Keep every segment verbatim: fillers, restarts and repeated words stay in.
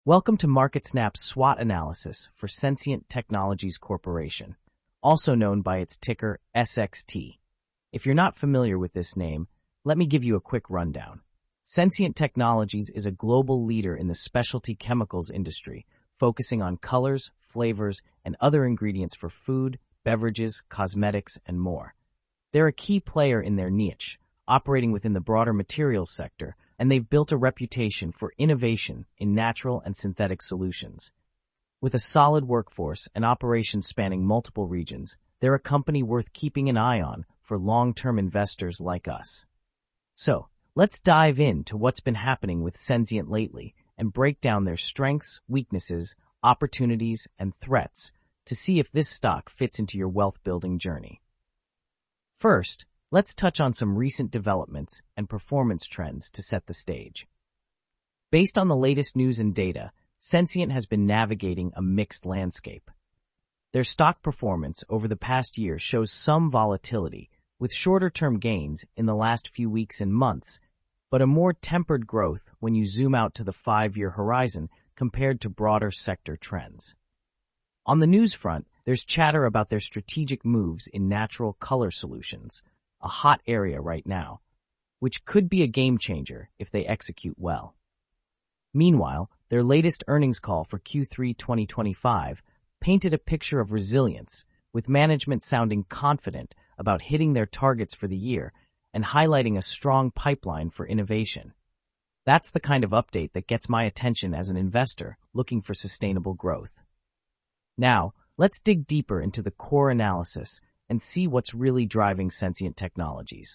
Welcome to MarketSnap's SWOT analysis for Sensient Technologies Corporation, also known by its ticker S X T. If you're not familiar with this name, let me give you a quick rundown. Sensient Technologies is a global leader in the specialty chemicals industry, focusing on colors, flavors, and other ingredients for food, beverages, cosmetics, and more. They're a key player in their niche, operating within the broader materials sector, and they've built a reputation for innovation in natural and synthetic solutions. With a solid workforce and operations spanning multiple regions, they're a company worth keeping an eye on for long-term investors like us. So, let's dive into what's been happening with Sensient lately and break down their strengths, weaknesses, opportunities, and threats to see if this stock fits into your wealth-building journey. First, let's touch on some recent developments and performance trends to set the stage. Based on the latest news and data, Sensient has been navigating a mixed landscape. Their stock performance over the past year shows some volatility, with shorter-term gains in the last few weeks and months, but a more tempered growth when you zoom out to the five-year horizon compared to broader sector trends. On the news front, there's chatter about their strategic moves in natural color solutions, a hot area right now, which could be a game changer if they execute well. Meanwhile, their latest earnings call for Q three twenty twenty-five painted a picture of resilience, with management sounding confident about hitting their targets for the year and highlighting a strong pipeline for innovation. That's the kind of update that gets my attention as an investor looking for sustainable growth. Now, let's dig deeper into the core analysis and see what's really driving Sensient Technologies.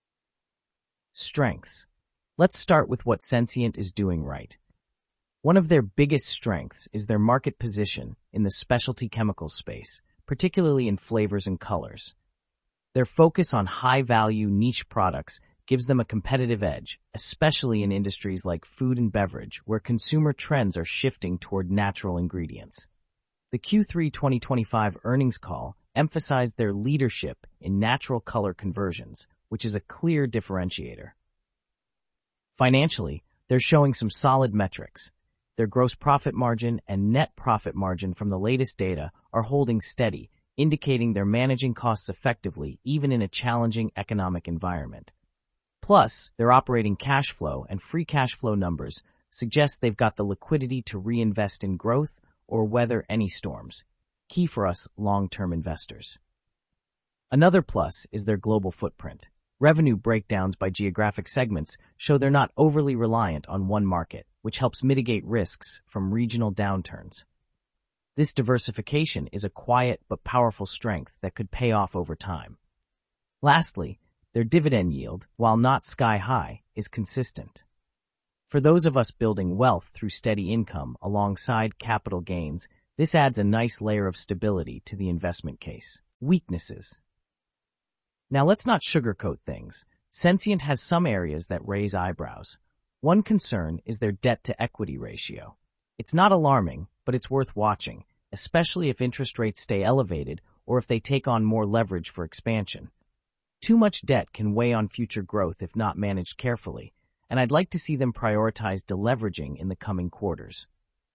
Strengths. Let's start with what Sensient is doing right. One of their biggest strengths is their market position in the specialty chemicals space, particularly in flavors and colors. Their focus on high-value niche products gives them a competitive edge, especially in industries like food and beverage, where consumer trends are shifting toward natural ingredients. The Q three twenty twenty-five earnings call emphasized their leadership in natural color conversions, which is a clear differentiator. Financially, they're showing some solid metrics. Their gross profit margin and net profit margin from the latest data are holding steady, indicating they're managing costs effectively even in a challenging economic environment. Plus, their operating cash flow and free cash flow numbers suggest they've got the liquidity to reinvest in growth or weather any storms, key for us long-term investors. Another plus is their global footprint. Revenue breakdowns by geographic segments show they're not overly reliant on one market, which helps mitigate risks from regional downturns. This diversification is a quiet but powerful strength that could pay off over time. Lastly, their dividend yield, while not sky-high, is consistent. For those of us building wealth through steady income alongside capital gains, this adds a nice layer of stability to the investment case. Weaknesses. Now let's not sugarcoat things. Sensient has some areas that raise eyebrows. One concern is their debt-to-equity ratio. It's not alarming, but it's worth watching, especially if interest rates stay elevated or if they take on more leverage for expansion. Too much debt can weigh on future growth if not managed carefully, and I'd like to see them prioritize deleveraging in the coming quarters.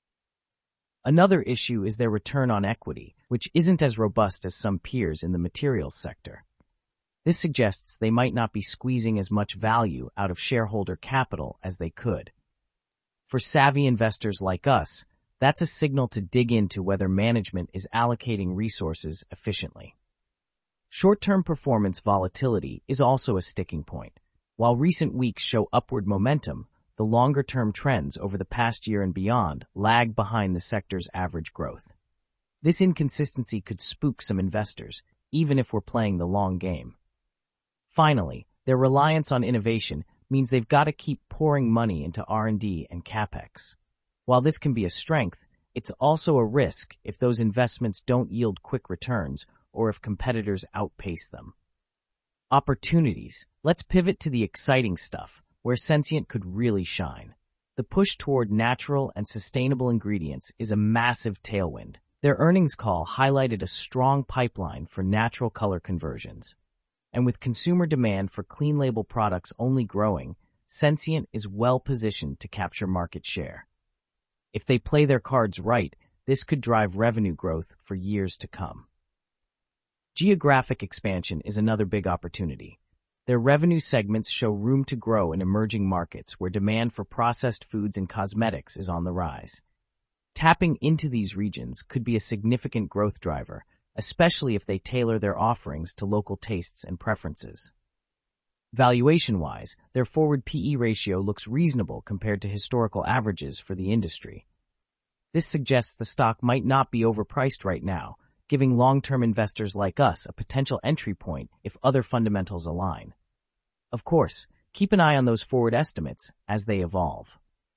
Another issue is their return on equity, which isn't as robust as some peers in the materials sector. This suggests they might not be squeezing as much value out of shareholder capital as they could. For savvy investors like us, that's a signal to dig into whether management is allocating resources efficiently. Short-term performance volatility is also a sticking point. While recent weeks show upward momentum, the longer-term trends over the past year and beyond lag behind the sector's average growth. This inconsistency could spook some investors, even if we're playing the long game. Finally, their reliance on innovation means they've got to keep pouring money into R and D and CapEx. While this can be a strength, it's also a risk if those investments don't yield quick returns or if competitors outpace them. Opportunities. Let's pivot to the exciting stuff, where Sensient could really shine. The push toward natural and sustainable ingredients is a massive tailwind. Their earnings call highlighted a strong pipeline for natural color conversions. And with consumer demand for clean label products only growing, Sensient is well positioned to capture market share. If they play their cards right, this could drive revenue growth for years to come. Geographic expansion is another big opportunity. Their revenue segments show room to grow in emerging markets where demand for processed foods and cosmetics is on the rise. Tapping into these regions could be a significant growth driver, especially if they tailor their offerings to local tastes and preferences. Valuation-wise, their forward P E ratio looks reasonable compared to historical averages for the industry. This suggests the stock might not be overpriced right now, giving long-term investors like us a potential entry point if other fundamentals align. Of course, keep an eye on those forward estimates as they evolve.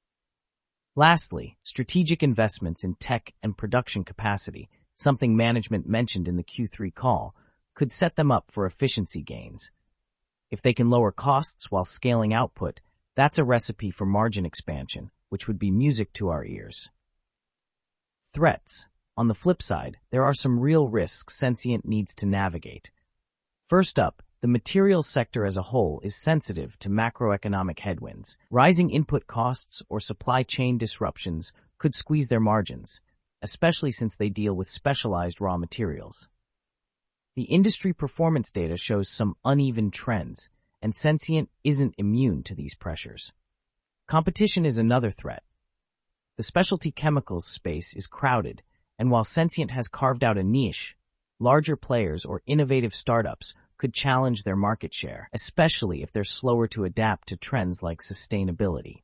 Lastly, strategic investments in tech and production capacity, something management mentioned in the Q three call, could set them up for efficiency gains. If they can lower costs while scaling output, that's a recipe for margin expansion, which would be music to our ears. Threats. On the flip side, there are some real risks Sensient needs to navigate. First up, the materials sector as a whole is sensitive to macroeconomic headwinds. Rising input costs or supply chain disruptions could squeeze their margins, especially since they deal with specialized raw materials. The industry performance data shows some uneven trends, and Sensient isn't immune to these pressures. Competition is another threat. The specialty chemicals space is crowded, and while Sensient has carved out a niche, larger players or innovative startups could challenge their market share, especially if they're slower to adapt to trends like sustainability.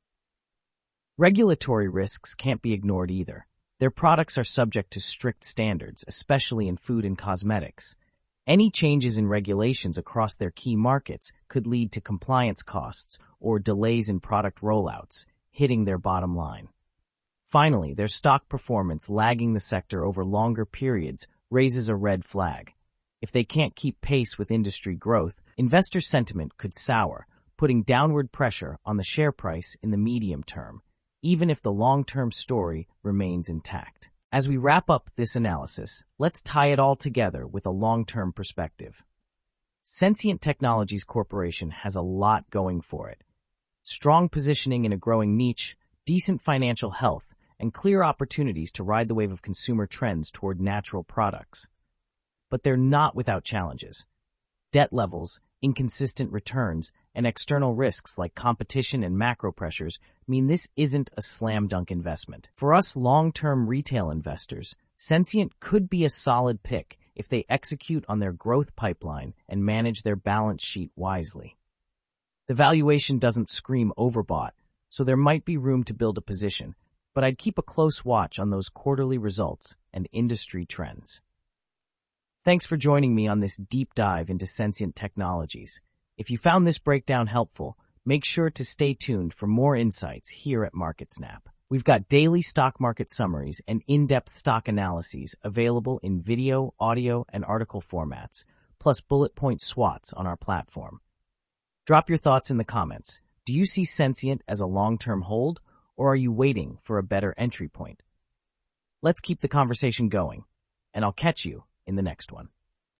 Regulatory risks can't be ignored either. Their products are subject to strict standards, especially in food and cosmetics. Any changes in regulations across their key markets could lead to compliance costs or delays in product rollouts, hitting their bottom line. Finally, their stock performance lagging the sector over longer periods raises a red flag. If they can't keep pace with industry growth, investor sentiment could sour, putting downward pressure on the share price in the medium term, even if the long-term story remains intact. As we wrap up this analysis, let's tie it all together with a long-term perspective. Sensient Technologies Corporation has a lot going for it. Strong positioning in a growing niche, decent financial health, and clear opportunities to ride the wave of consumer trends toward natural products. But they're not without challenges. Debt levels, inconsistent returns, and external risks like competition and macro pressures mean this isn't a slam-dunk investment. For us long-term retail investors, Sensient could be a solid pick if they execute on their growth pipeline and manage their balance sheet wisely. The valuation doesn't scream overbought, so there might be room to build a position, but I'd keep a close watch on those quarterly results and industry trends. Thanks for joining me on this deep dive into Sensient Technologies. If you found this breakdown helpful, make sure to stay tuned for more insights here at MarketSnap. We've got daily stock market summaries and in-depth stock analyses available in video, audio, and article formats, plus bullet point SWOTs on our platform. Drop your thoughts in the comments. Do you see Sensient as a long-term hold, or are you waiting for a better entry point? Let's keep the conversation going, and I'll catch you in the next one.